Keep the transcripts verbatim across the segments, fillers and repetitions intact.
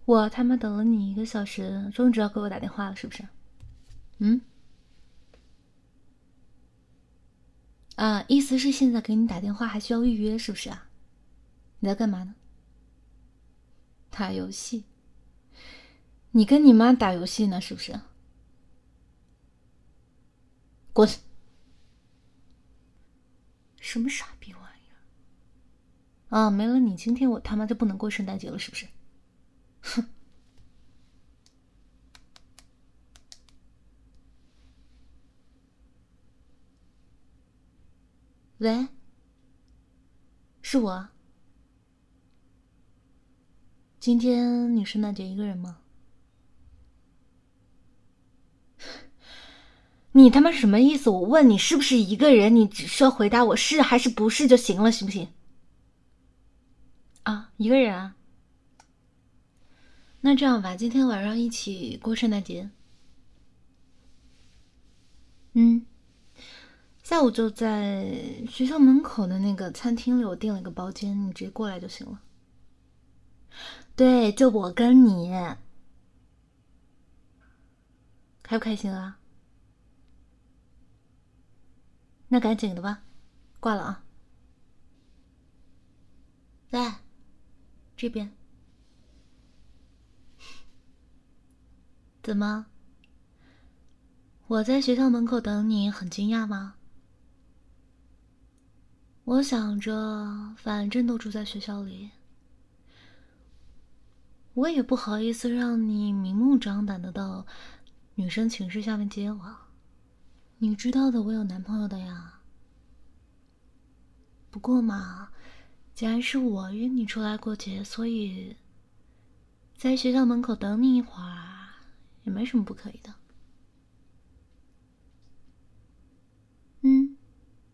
我他妈等了你一个小时，终于知道给我打电话了，是不是？嗯？啊，意思是现在给你打电话还需要预约，是不是啊？你在干嘛呢？打游戏？你跟你妈打游戏呢，是不是？滚！什么傻逼玩意儿？啊，没了你，今天我他妈就不能过圣诞节了，是不是？哼！喂，是我。今天你圣诞节一个人吗？你他妈是什么意思？我问你是不是一个人，你只需要回答我是还是不是就行了，行不行？啊，一个人啊。那这样吧，今天晚上一起过圣诞节。嗯，下午就在学校门口的那个餐厅里，我订了一个包间，你直接过来就行了。对，就我跟你，开不开心啊？那赶紧的吧，挂了啊。在这边。怎么？我在学校门口等你，很惊讶吗？我想着，反正都住在学校里，我也不好意思让你明目张胆的到女生寝室下面接我。你知道的，我有男朋友的呀。不过嘛，既然是我约你出来过节，所以在学校门口等你一会儿也没什么不可以的。嗯，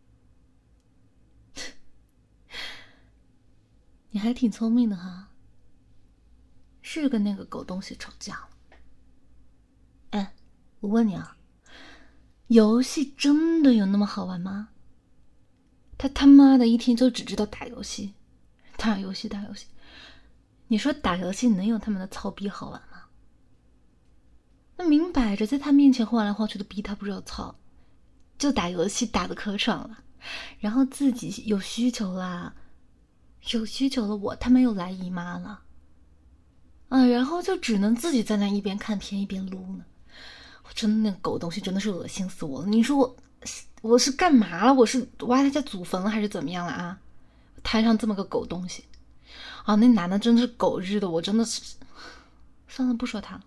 你还挺聪明的哈。是跟那个狗东西吵架了。哎，我问你啊，游戏真的有那么好玩吗？他他妈的一天就只知道打游戏，打游戏，打游戏。你说打游戏能有他们的操逼好玩吗？那明摆着在他面前晃来晃去的逼他不知道操，就打游戏打的可爽了，然后自己有需求啦，有需求了我他妈又来姨妈了，啊，然后就只能自己在那一边看片一边撸呢。我真的那个狗东西真的是恶心死我了。你说我我是干嘛了？我是挖他家祖坟了还是怎么样了啊？摊上这么个狗东西啊！那男的真的是狗日的，我真的是算了，不说他了。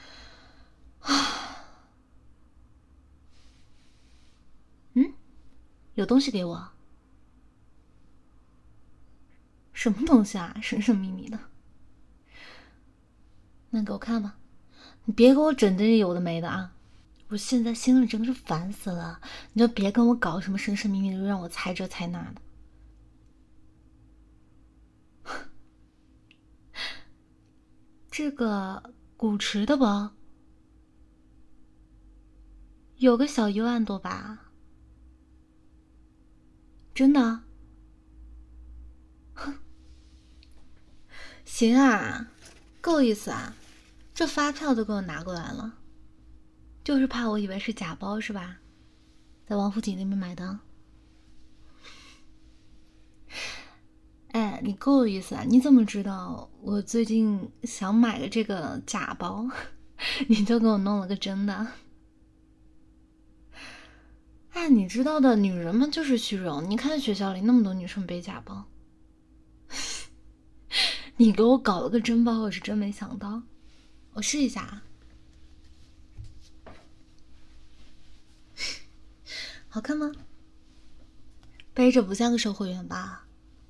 啊，嗯，有东西给我？什么东西啊？神神秘秘的。那给我看吧，你别给我整这些有的没的啊！我现在心里真的是烦死了，你就别跟我搞什么神神秘秘的，让我猜这猜那的。这个古驰的包，有个小一万多吧？真的？哼，行啊，够意思啊！这发票都给我拿过来了，就是怕我以为是假包是吧？在王府井那边买的。哎，你够有意思啊！你怎么知道我最近想买的这个假包，你就给我弄了个真的？哎，你知道的，女人们就是虚荣。你看学校里那么多女生背假包，你给我搞了个真包，我是真没想到。我试一下啊，好看吗？背着不像个售货员吧？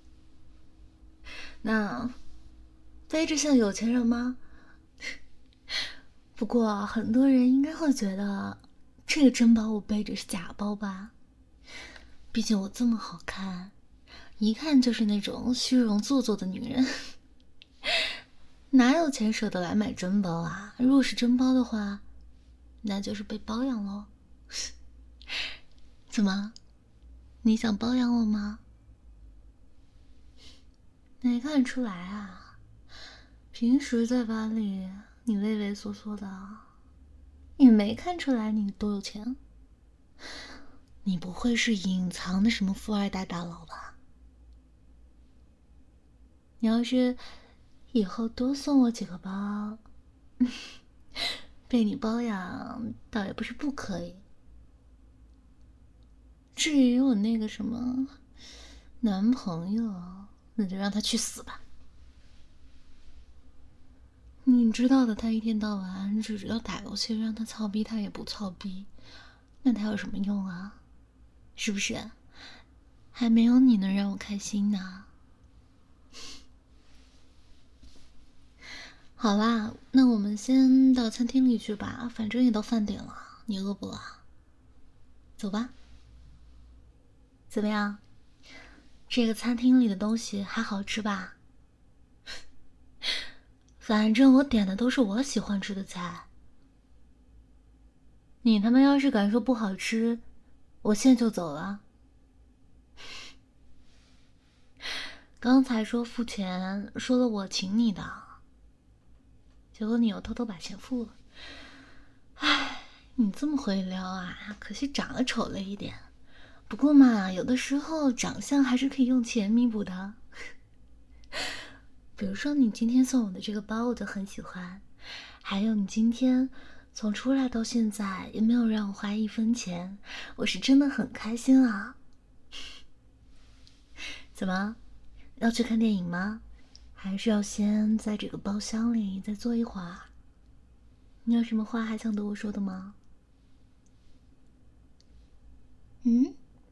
那背着像有钱人吗？不过很多人应该会觉得这个真包我背着是假包吧？毕竟我这么好看，一看就是那种虚荣做作的女人，哪有钱舍得来买真包啊？如果是真包的话，那就是被包养喽。怎么，你想包养我吗？哪看得出来啊？ 平时在班里你畏畏缩缩的，也没看出来你多有钱。你不会是隐藏的什么富二代大佬吧？你要是以后多送我几个包，被你包养倒也不是不可以。至于我那个什么男朋友，那就让他去死吧。你知道的，他一天到晚只知道打游戏，让他操逼他也不操逼，那他有什么用啊？是不是？还没有你能让我开心呢。好啦，那我们先到餐厅里去吧，反正也到饭点了，你饿不饿？走吧。怎么样？这个餐厅里的东西还好吃吧？反正我点的都是我喜欢吃的菜。你他妈要是敢说不好吃，我现在就走了。刚才说付钱，说了我请你的，结果你又偷偷把钱付了。唉，你这么会撩啊，可惜长得丑了一点。不过嘛，有的时候长相还是可以用钱弥补的。比如说你今天送我的这个包我就很喜欢，还有你今天从出来到现在也没有让我花一分钱，我是真的很开心啊。怎么，要去看电影吗？还是要先在这个包厢里再坐一会儿？你有什么话还想对我说的吗？嗯？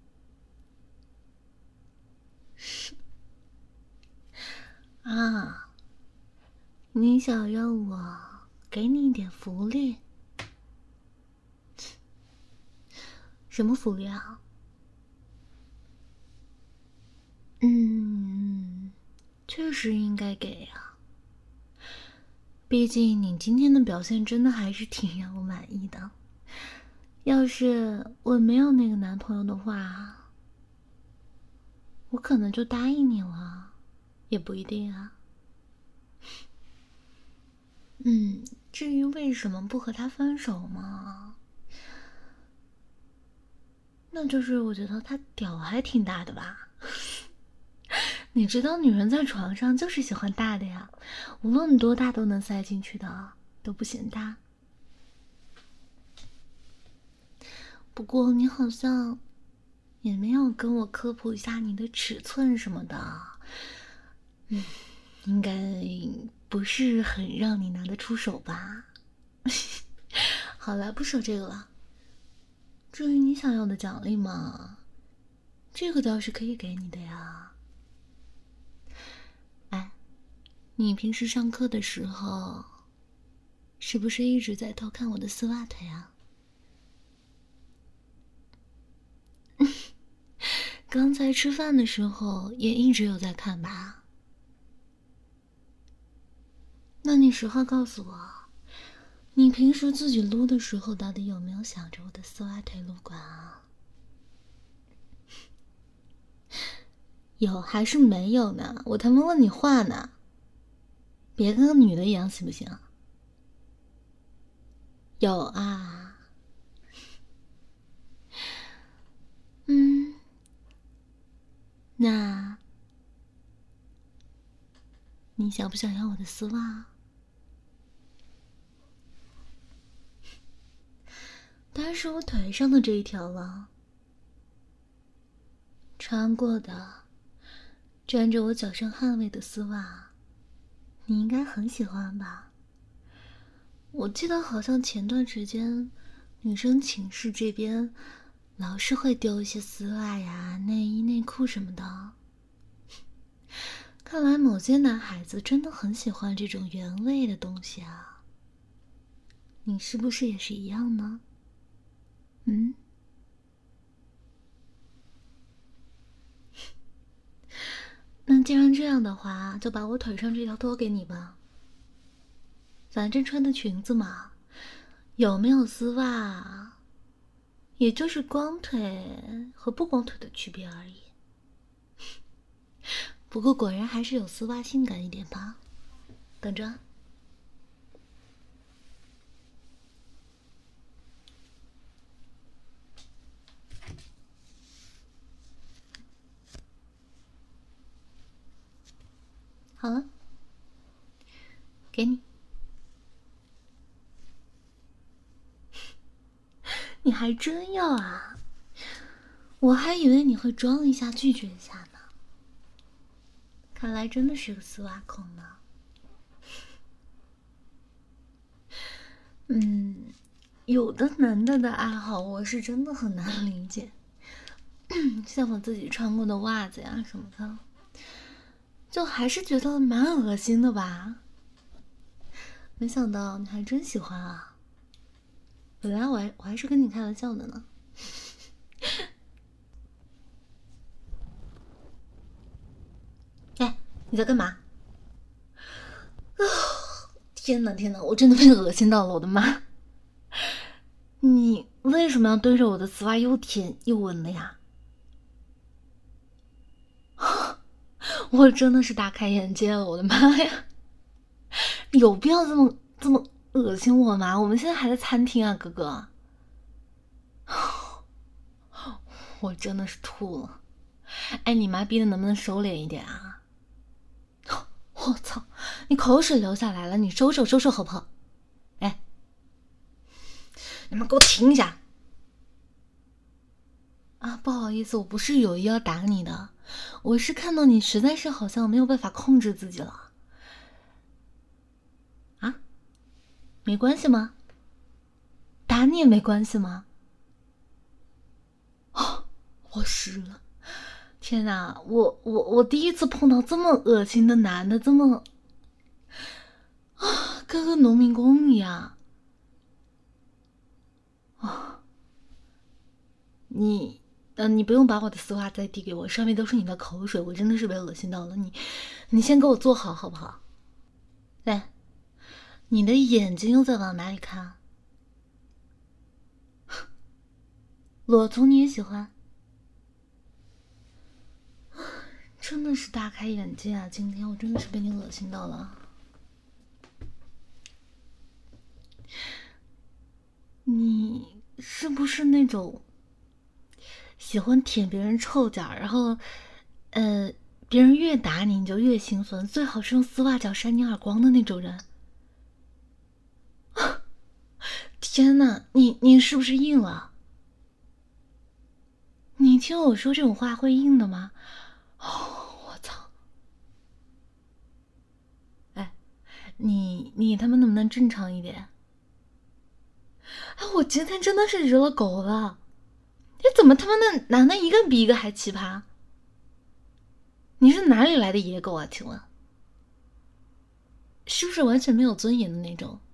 啊，你想让我给你一点福利？什么福利啊？嗯，确实应该给呀。毕竟你今天的表现真的还是挺让我满意的。要是我没有那个男朋友的话，我可能就答应你了，也不一定啊。嗯，至于为什么不和他分手嘛，那就是我觉得他屌还挺大的吧。你知道女人在床上就是喜欢大的呀，无论多大都能塞进去的，都不嫌大。不过你好像也没有跟我科普一下你的尺寸什么的，嗯，应该不是很让你拿得出手吧？好了，不说这个了。至于你想要的奖励嘛，这个倒是可以给你的呀。哎，你平时上课的时候，是不是一直在偷看我的丝袜腿啊？刚才吃饭的时候也一直有在看吧？那你实话告诉我，你平时自己撸的时候，到底有没有想着我的丝袜腿撸管啊？有还是没有呢？我他妈问你话呢，别跟个女的一样行不行？有啊。嗯，那你想不想要我的丝袜？当然是我腿上的这一条了，穿过的沾着我脚上汗味的丝袜，你应该很喜欢吧？我记得好像前段时间女生寝室这边老是会丢一些丝袜呀、内衣内裤什么的，看来某些男孩子真的很喜欢这种原味的东西啊。你是不是也是一样呢？嗯？那既然这样的话，就把我腿上这条脱给你吧。反正穿的裙子嘛，有没有丝袜，也就是光腿和不光腿的区别而已。不过果然还是有丝袜性感一点吧。 等着。好了，给你。你还真要啊？我还以为你会装一下拒绝一下呢。看来真的是个丝袜控呢。嗯，有的男的的爱好我是真的很难理解，像我自己穿过的袜子呀什么的，就还是觉得蛮恶心的吧。没想到你还真喜欢啊！本来我还我还是跟你开玩笑的呢。哎，你在干嘛？啊！天哪天哪，我真的被恶心到了，我的妈！你为什么要对着我的丝袜又舔又闻的呀？我真的是大开眼界了，我的妈呀！有必要这么这么恶心我吗？我们现在还在餐厅啊，哥哥。我真的是吐了。哎，你妈逼的能不能收敛一点啊？我操，你口水流下来了，你收收收收好不好？哎，你们给我停一下！啊，不好意思，我不是有意要打你的，我是看到你实在是好像没有办法控制自己了。啊？没关系吗？打你也没关系吗？哦，我湿了。天哪，我我我第一次碰到这么恶心的男的，这么啊，跟个农民工一样啊！你，呃，你不用把我的丝袜再递给我，上面都是你的口水，我真的是被恶心到了。你，你先给我坐好，好不好？来，你的眼睛又在往哪里看？裸足你也喜欢？真的是大开眼界啊！今天我真的是被你恶心到了。你是不是那种喜欢舔别人臭脚，然后，呃，别人越打你你就越兴奋，最好是用丝袜脚扇你耳光的那种人？天哪，你你是不是硬了？你听我说这种话会硬的吗？哦，我操！哎，你你他妈能不能正常一点？哎，我今天真的是惹了狗了！你怎么他妈的男的一个比一个还奇葩？你是哪里来的野狗啊？请问，是不是完全没有尊严的那种？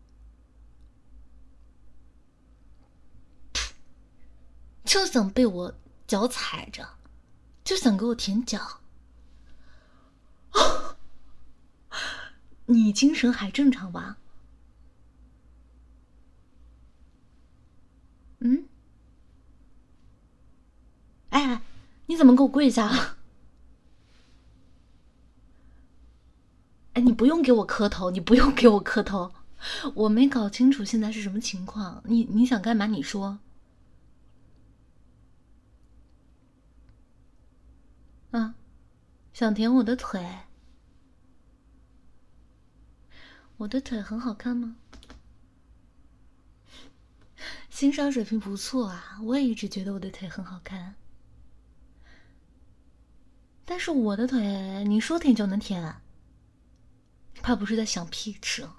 就想被我脚踩着，就想给我舔脚。哦，你精神还正常吧？嗯？哎，你怎么给我跪下了？哎，你不用给我磕头，你不用给我磕头，我没搞清楚现在是什么情况。你你想干嘛？你说。啊，想舔我的腿？我的腿很好看吗？欣赏水平不错啊，我也一直觉得我的腿很好看。但是我的腿，你说舔就能舔啊？怕不是在想屁吃？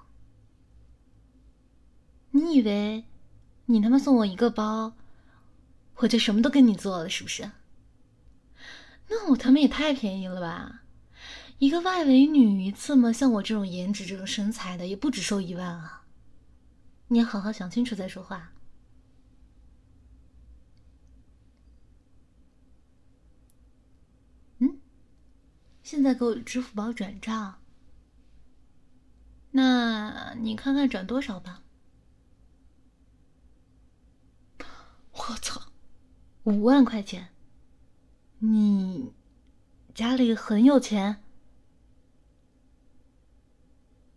你以为你他妈送我一个包，我就什么都跟你做了是不是？那我他妈也太便宜了吧！一个外围女一次嘛，像我这种颜值、这种身材的，也不止收一万啊！你也好好想清楚再说话。嗯，现在给我支付宝转账。那你看看转多少吧。我操，五万块钱！你家里很有钱？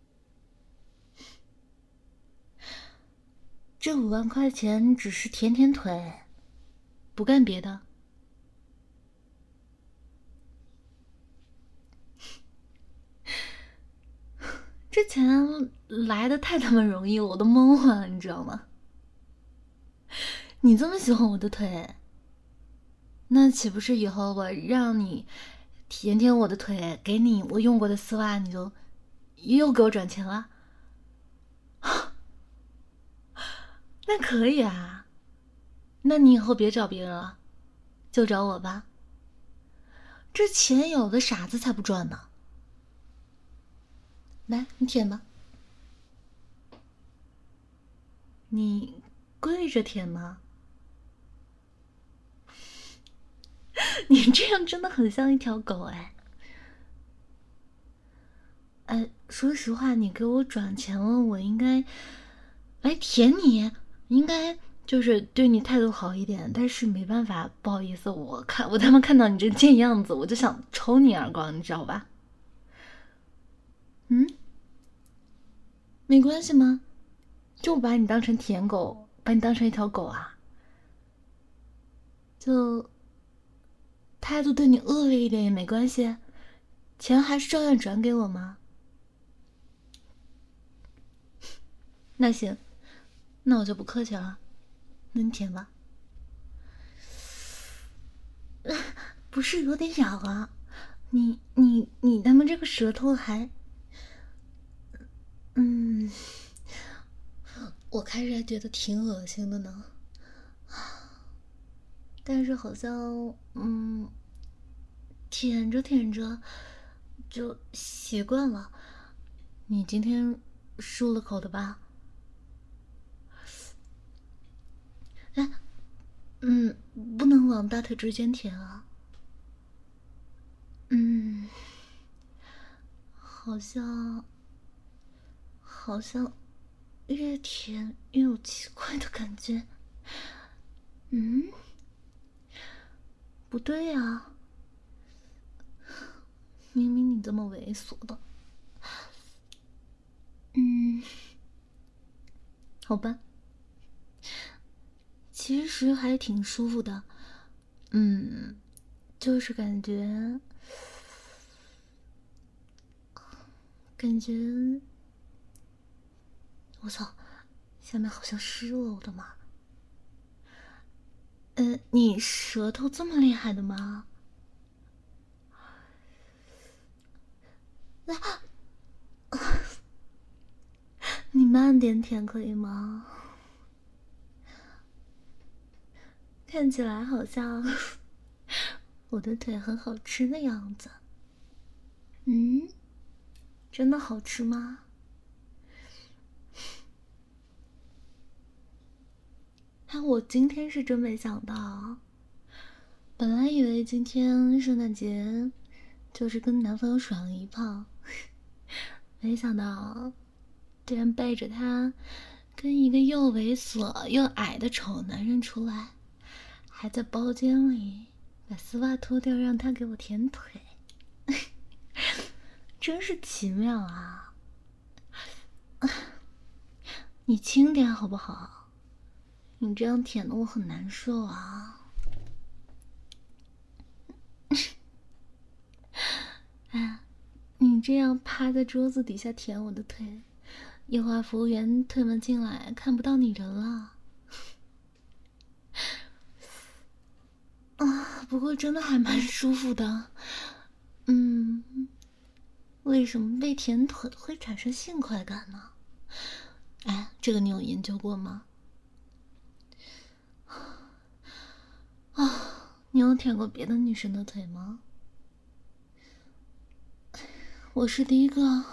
这五万块钱只是舔舔腿，不干别的。这钱来的太他妈容易了，我都懵了，你知道吗？你这么喜欢我的腿，那岂不是以后我让你舔舔我的腿，给你我用过的丝袜，你就又给我转钱了？那可以啊，那你以后别找别人了，就找我吧。这钱有的傻子才不赚呢。来，你舔吧。你跪着舔吗？你这样真的很像一条狗哎。哎，说实话，你给我转钱了，我应该来舔你，应该就是对你态度好一点。但是没办法，不好意思，我看我他妈看到你这贱样子，我就想抽你耳光，你知道吧？嗯，没关系吗？就把你当成舔狗，把你当成一条狗啊？就态度对你恶劣一点也没关系，钱还是照样转给我吗？那行，那我就不客气了，那你舔吧。不是有点痒啊？你你你他妈这个舌头还……嗯，我开始还觉得挺恶心的呢，但是好像嗯，舔着舔着就习惯了。你今天漱了口的吧？哎，嗯，不能往大腿之间舔啊。嗯，好像好像越舔越有奇怪的感觉。嗯，不对呀，明明你这么猥琐的。嗯，好吧，其实还挺舒服的。嗯，就是感觉感觉我操，下面好像湿了，我的妈！呃，你舌头这么厉害的吗？来，你慢点舔可以吗？看起来好像我的腿很好吃的样子。嗯，真的好吃吗？哎，我今天是真没想到，本来以为今天圣诞节就是跟男朋友爽了一炮，没想到居然背着他跟一个又猥琐又矮的丑男人出来，还在包间里把丝袜脱掉让他给我舔腿，真是奇妙啊！你轻点好不好？你这样舔的我很难受啊！哎，你这样趴在桌子底下舔我的腿，一会儿服务员推门进来看不到你人了。啊，不过真的还蛮舒服的。嗯，为什么被舔腿会产生性快感呢？哎，这个你有研究过吗？啊，你有舔过别的女生的腿吗？我是第一个。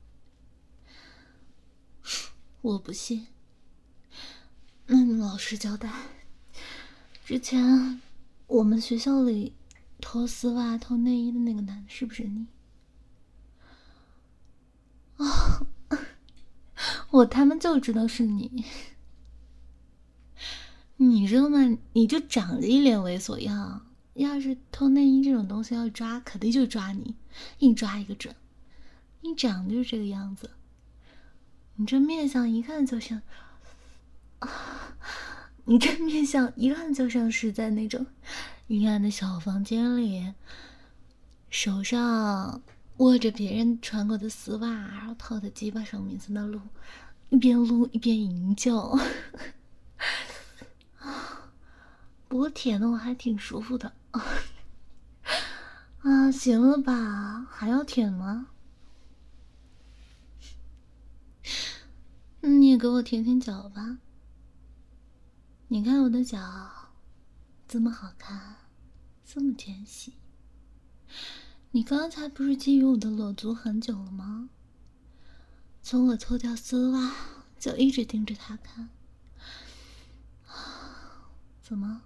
我不信。那你老实交代，之前我们学校里偷丝袜、偷内衣的那个男的是不是你？啊、哦，我他妈就知道是你。你知道吗？你就长着一脸猥琐样，要是偷内衣这种东西要抓，肯定就抓你，一抓一个准。你长得就是这个样子，你这面相一看就像…… 你这面相一看就像是在那种阴暗的小房间里，手上握着别人穿过的丝袜，然后套在鸡巴上面在那撸，一边撸一边吟叫。不过舔的我还挺舒服的。啊，行了吧？还要舔吗？你也给我舔舔脚吧。你看我的脚这么好看，这么纤细。你刚才不是觊觎我的裸足很久了吗？从我脱掉丝袜就一直盯着他看。怎么？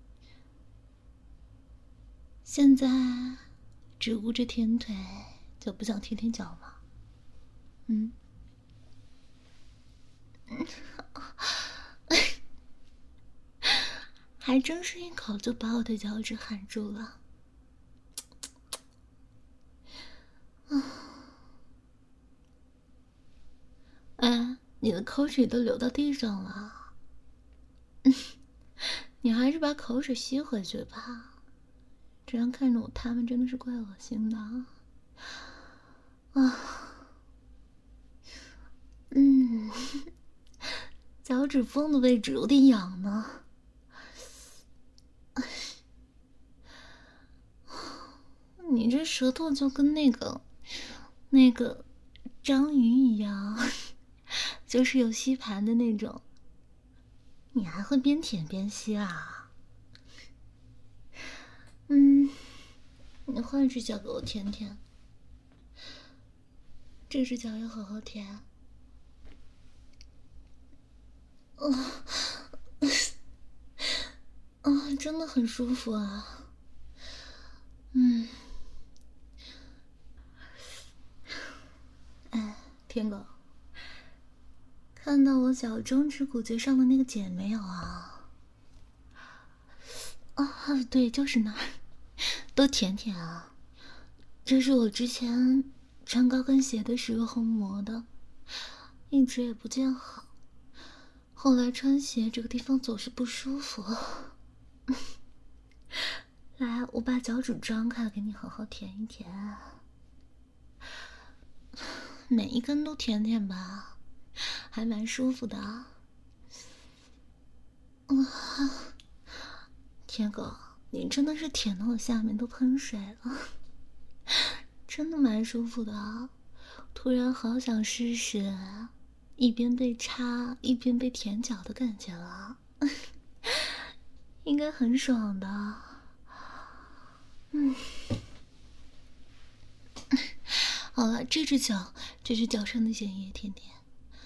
现在只顾着舔腿，就不想舔舔脚吗？嗯？还真是一口就把我的脚趾含住了。哎，你的口水都流到地上了。你还是把口水吸回去吧，这样看着我他们真的是怪恶心的啊。嗯，脚趾缝的位置有点痒呢。你这舌头就跟那个那个章鱼一样，就是有吸盘的那种。你还会边舔边吸啊？嗯，你换一只脚给我舔舔，这只脚要好好舔。啊，啊，真的很舒服啊。嗯，哎，天狗，看到我脚中指骨节上的那个茧没有啊？啊，对，就是那儿，多舔舔啊。这是我之前穿高跟鞋的时候磨的，一直也不见好。后来穿鞋这个地方总是不舒服。来，我把脚趾张开，给你好好舔一舔，每一根都舔舔吧，还蛮舒服的啊。嗯，天狗，你真的是舔到我下面都喷水了，真的蛮舒服的啊。突然好想试试一边被插一边被舔脚的感觉了，应该很爽的。嗯，好了，这只脚，这只脚上的茧也舔舔。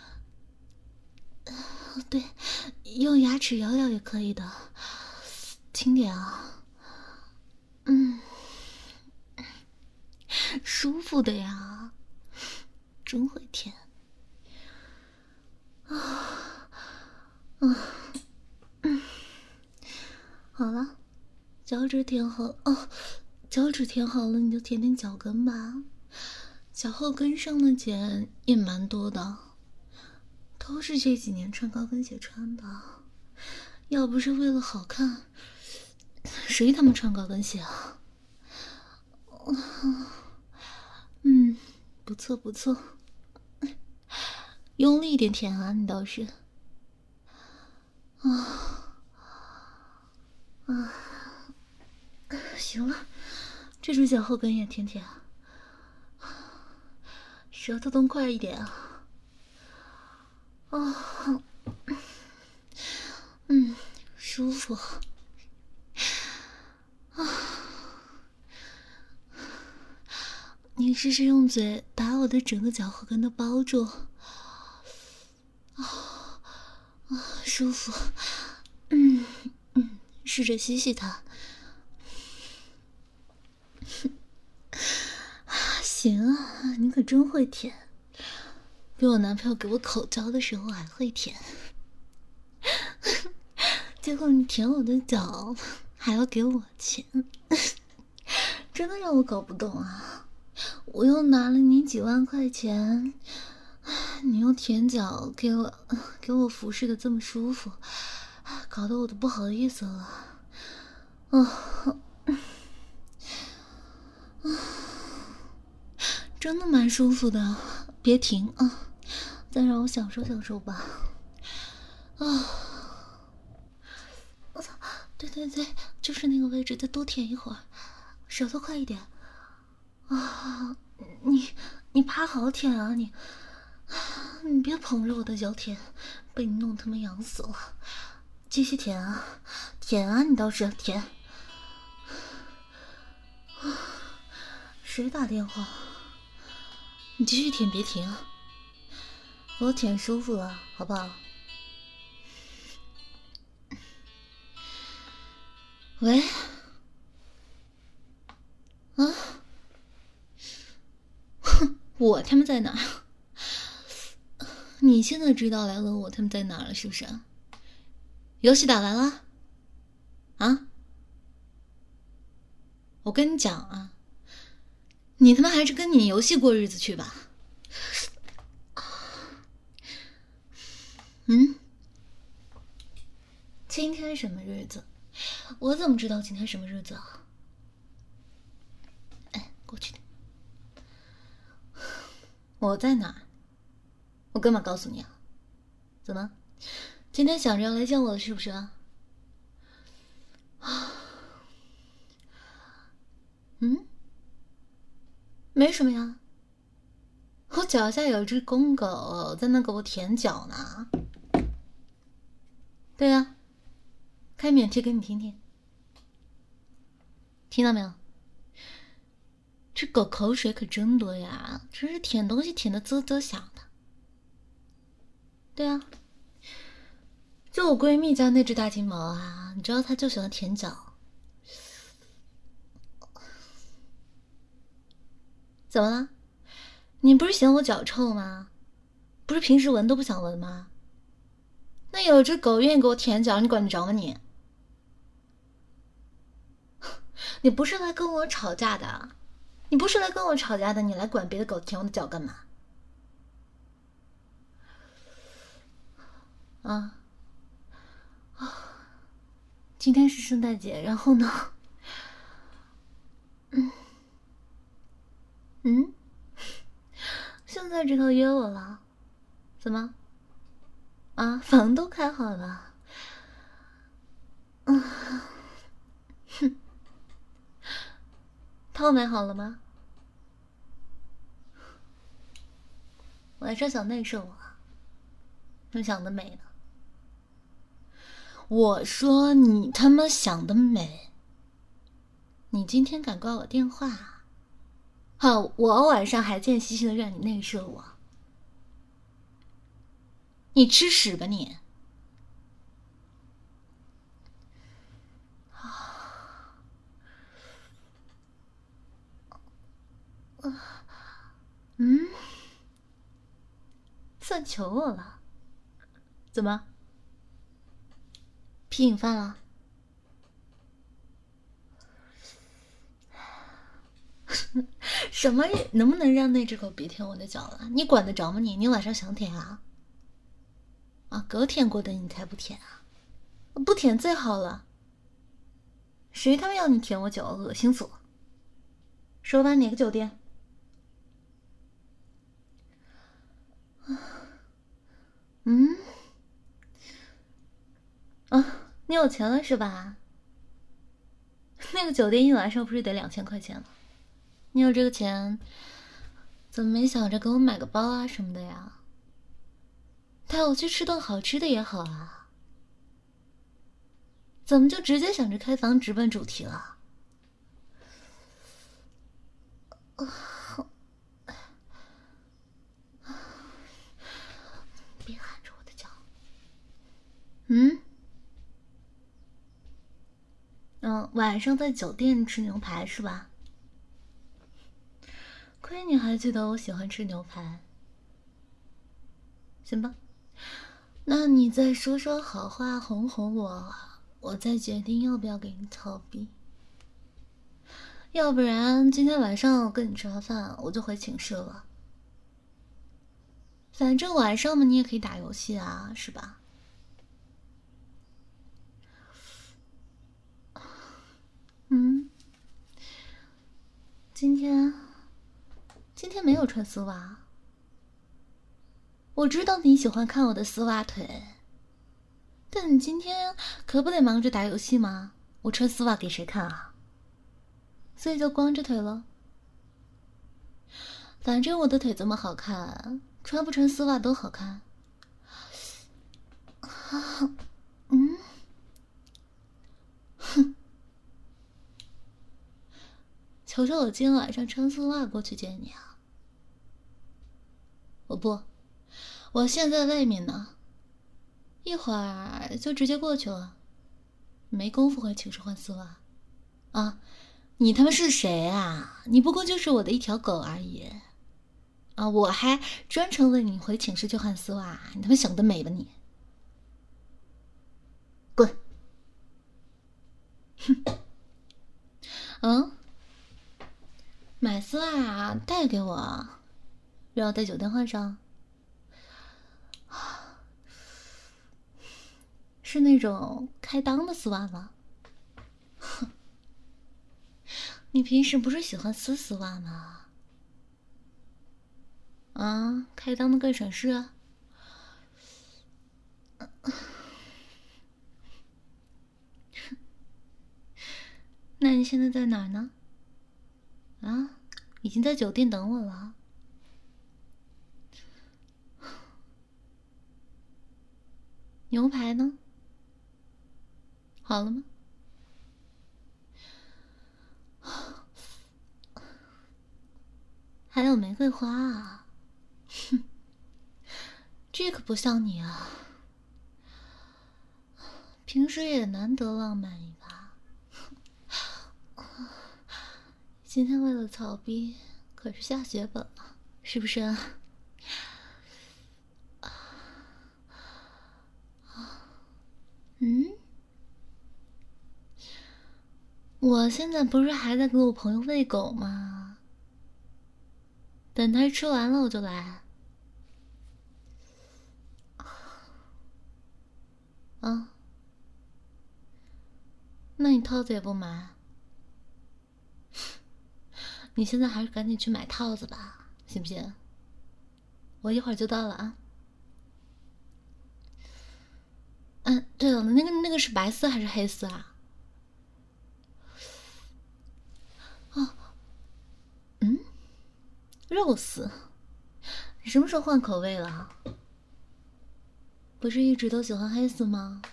呃、对，用牙齿咬咬也可以的，轻点啊。嗯，舒服的呀，真会舔。啊啊嗯，好了，脚趾舔好哦，脚趾舔好了，你就舔舔脚跟吧。脚后跟上的茧也蛮多的，都是这几年穿高跟鞋穿的。要不是为了好看，谁他妈穿高跟鞋啊？嗯，不错不错，用力一点舔啊，你倒是。啊啊，行了，这只脚后跟也舔舔啊，舌头动快一点啊。啊，嗯，舒服。啊，你试试用嘴把我的整个脚后跟都包住。啊啊，舒服。嗯嗯，试着吸吸它。行啊，你可真会舔，比我男朋友给我口交的时候还会舔。结果你舔我的脚还要给我钱，真的让我搞不懂啊！我又拿了你几万块钱， 你用舔脚给我给我服侍的这么舒服，搞得我都不好意思了。啊，真的蛮舒服的，别停啊，再让我享受享受吧。啊，我操，对对对，就是那个位置，再多舔一会儿，舌头快一点。啊，你你趴好舔啊你。你别捧着我的脚舔，被你弄他妈痒死了！继续舔啊，舔啊，你倒是舔！谁打电话？你继续舔，别停啊！我舔舒服了，好不好？喂？啊？哼，我他妈在哪？你现在知道来问我他们在哪了是不是？游戏打完了？啊？我跟你讲啊，你他妈还是跟你游戏过日子去吧。嗯？今天什么日子？我怎么知道今天什么日子啊？哎，过去点。我在哪儿？我干嘛告诉你啊？怎么？今天想着要来见我了是不是啊？嗯？没什么呀。我脚下有只公狗在那给我舔脚呢。对呀，开免提给你听听。听到没有？这狗口水可真多呀，真是舔东西舔的啧啧响的。对啊，就我闺蜜家那只大金毛啊，你知道它就喜欢舔脚。怎么了？你不是嫌我脚臭吗？不是平时闻都不想闻吗？那有只狗愿意给我舔脚，你管得着吗你？你不是来跟我吵架的，你不是来跟我吵架的，你来管别的狗舔我的脚干嘛？啊啊！今天是圣诞节，然后呢？嗯嗯，现在知道约我了？怎么？啊，房都开好了。嗯，哼，套买好了吗？晚上想内射我，你想得美呢。我说你他妈想得美！你今天敢挂我电话？好，我晚上还贱兮兮的让你内射我，你吃屎吧你！嗯，算求我了？怎么？皮瘾犯了？什么？能不能让那只狗别舔我的脚了？你管得着吗你？你晚上想舔啊？啊，狗舔过的你才不舔啊？不舔最好了。谁他妈要你舔我脚？恶心死了！说吧，哪个酒店？嗯？啊，你有钱了是吧？那个酒店一晚上不是得两千块钱吗？你有这个钱，怎么没想着给我买个包啊什么的呀？带我去吃顿好吃的也好啊。怎么就直接想着开房直奔主题了？别喊着我的脚。嗯？嗯，晚上在酒店吃牛排是吧？亏你还记得我喜欢吃牛排。行吧，那你再说说好话哄哄我，我再决定要不要给你投币。要不然今天晚上我跟你吃完饭我就回寝室了。 反正晚上嘛，你也可以打游戏啊，是吧？嗯，今天今天没有穿丝袜。我知道你喜欢看我的丝袜腿，但你今天可不得忙着打游戏吗？我穿丝袜给谁看啊？所以就光着腿了。反正我的腿这么好看，穿不穿丝袜都好看。啊，嗯，哼，求求我今天晚上穿丝袜过去见你啊！我不，我现在在外面呢，一会儿就直接过去了，没工夫回寝室换丝袜。啊，你他妈是谁啊？你不过就是我的一条狗而已。啊！我还专程为你回寝室去换丝袜，你他妈想得美吧你！滚！哼！嗯，买丝袜带给我，让我在酒店换上。是那种开裆的丝袜吗？哼！你平时不是喜欢丝丝袜吗？啊，开裆的更省事啊！那你现在在哪儿呢？啊，已经在酒店等我了。牛排呢？好了吗？还有玫瑰花啊！哼，这可不像你啊，平时也难得浪漫一把。今天为了草逼，可是下血本了，是不是？嗯，我现在不是还在给我朋友喂狗吗？等他吃完了我就来。啊，那你套子也不买？你现在还是赶紧去买套子吧，行不行？我一会儿就到了啊。嗯，对了，那个那个是白丝还是黑丝啊？哦，嗯，肉丝。你什么时候换口味了？不是一直都喜欢黑丝吗？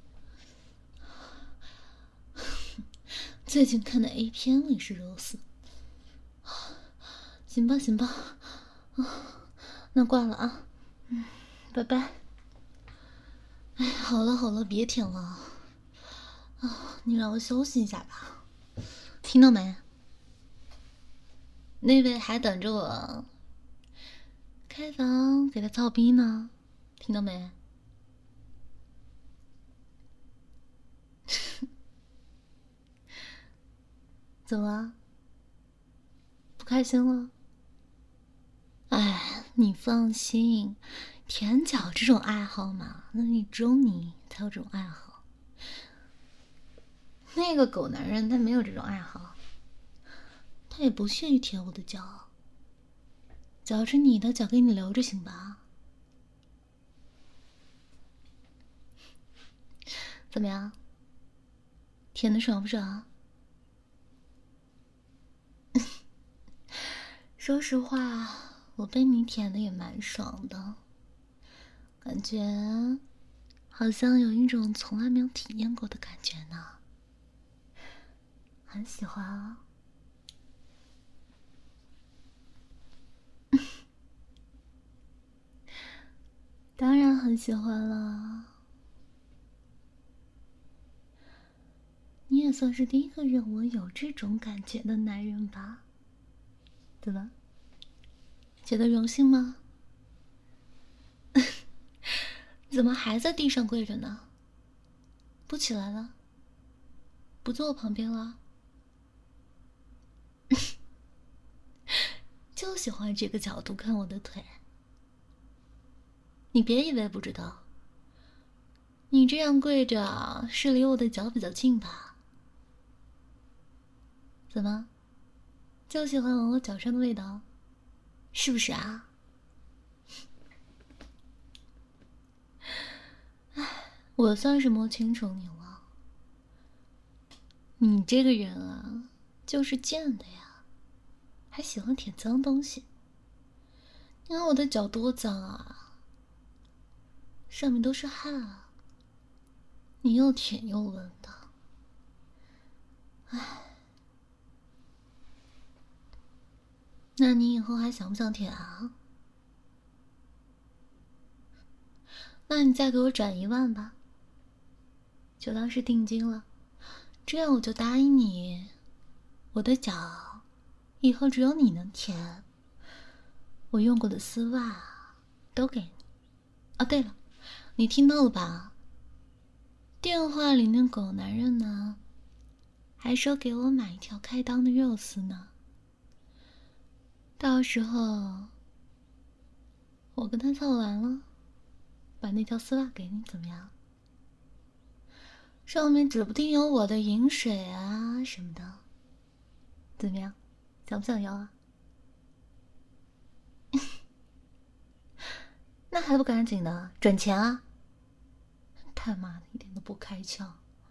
最近看的 A 片里是肉丝。行吧，行吧，啊，那挂了啊，嗯，拜拜。哎，好了好了，别舔了，啊，你让我休息一下吧，听到没？那位还等着我开房给他操逼呢，听到没？怎么了？不开心了？哎，你放心，舔脚这种爱好嘛，那你只有你才有这种爱好。那个狗男人他没有这种爱好，他也不屑于舔我的脚。脚是你的，脚给你留着行吧？怎么样？舔的爽不爽？说实话，我被你舔的也蛮爽的，感觉好像有一种从来没有体验过的感觉呢，很喜欢啊。当然很喜欢了，你也算是第一个让我有这种感觉的男人吧？怎么？觉得荣幸吗？怎么还在地上跪着呢？不起来了？不坐我旁边了？就喜欢这个角度看我的腿。 你别以为不知道，你这样跪着是离我的脚比较近吧？怎么，就喜欢闻我脚上的味道，是不是啊？唉，我算是摸清楚你了，你这个人啊，就是贱的呀，还喜欢舔脏东西。你看我的脚多脏啊，上面都是汗啊，你又舔又闻的，唉。那你以后还想不想舔啊？那你再给我转一万吧，就当是定金了。这样我就答应你，我的脚以后只有你能舔，我用过的丝袜都给你。哦，对了，你听到了吧？电话里那狗男人呢，还说给我买一条开裆的肉丝呢。到时候我跟他操完了，把那条丝袜给你，怎么样？上面指不定有我的饮水啊什么的，怎么样？想不想要啊？那还不赶紧的转钱啊！他妈的，一点都不开窍！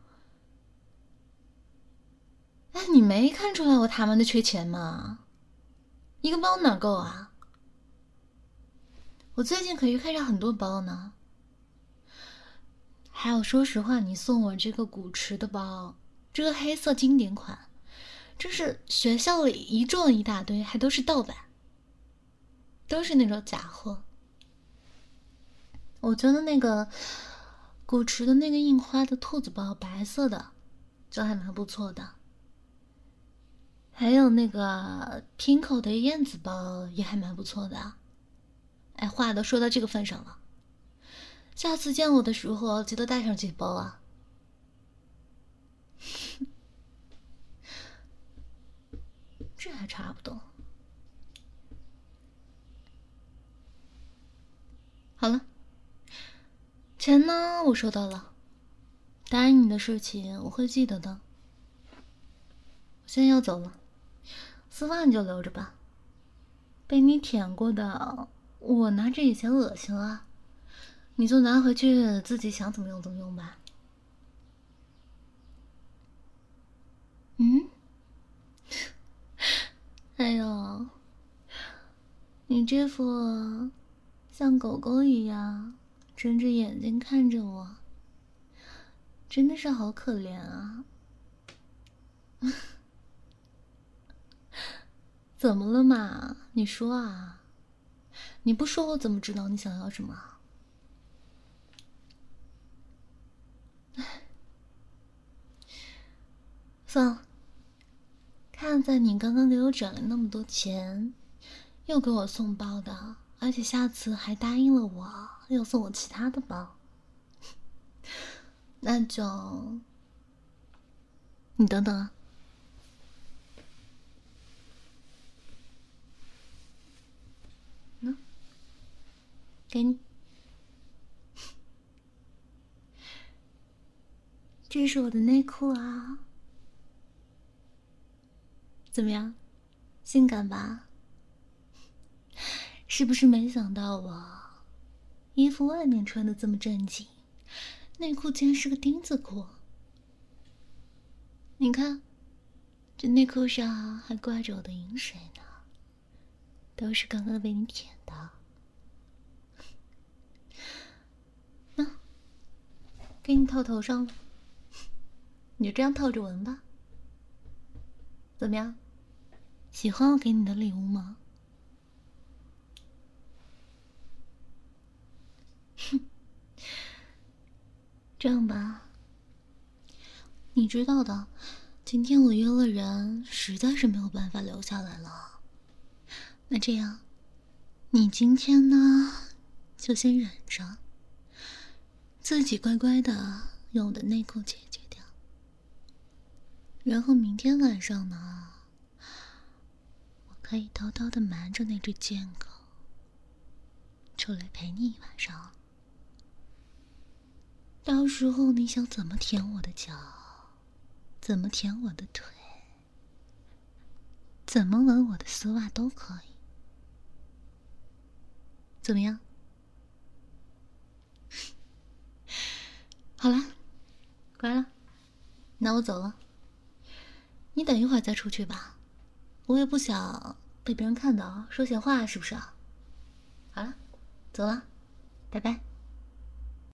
哎，你没看出来我他妈的缺钱吗？一个包哪够啊？我最近可是开上很多包呢。还有，说实话，你送我这个古驰的包，这个黑色经典款，这是学校里一撞一大堆，还都是盗版，都是那种假货。我觉得那个古驰的那个印花的兔子包，白色的，就还蛮不错的。还有那个 Pinko 的燕子包也还蛮不错的。哎，话都说到这个份上了，下次见我的时候记得带上这包啊。这还差不多。好了，钱呢我收到了，答应你的事情我会记得的。我现在要走了，丝袜你就留着吧，被你舔过的我拿着以前恶心啊，你就拿回去自己想怎么用怎么用吧。嗯，哎呦，你这副像狗狗一样睁着眼睛看着我，真的是好可怜啊。怎么了嘛？你说啊，你不说我怎么知道你想要什么？算了，看在你刚刚给我转了那么多钱，又给我送包的，而且下次还答应了我又送我其他的包，那就你等等啊。嗯，给你，这是我的内裤啊，怎么样，性感吧？是不是没想到我衣服外面穿的这么正经，内裤竟然是个丁字裤？你看，这内裤上还挂着我的饮水呢，都是刚刚被你舔的。那，给你套头上了，你就这样套着闻吧。怎么样？喜欢我给你的礼物吗？哼，这样吧，你知道的，今天我约了人，实在是没有办法留下来了。那这样，你今天呢，就先忍着，自己乖乖的用我的内裤解决掉。然后明天晚上呢，我可以偷偷的瞒着那只贱狗， 出来陪你一晚上。到时候你想怎么舔我的脚，怎么舔我的腿，怎么闻我的丝袜都可以。怎么样？好了，乖了，那我走了。你等一会儿再出去吧，我也不想被别人看到说闲话，是不是啊？好了，走了，拜拜。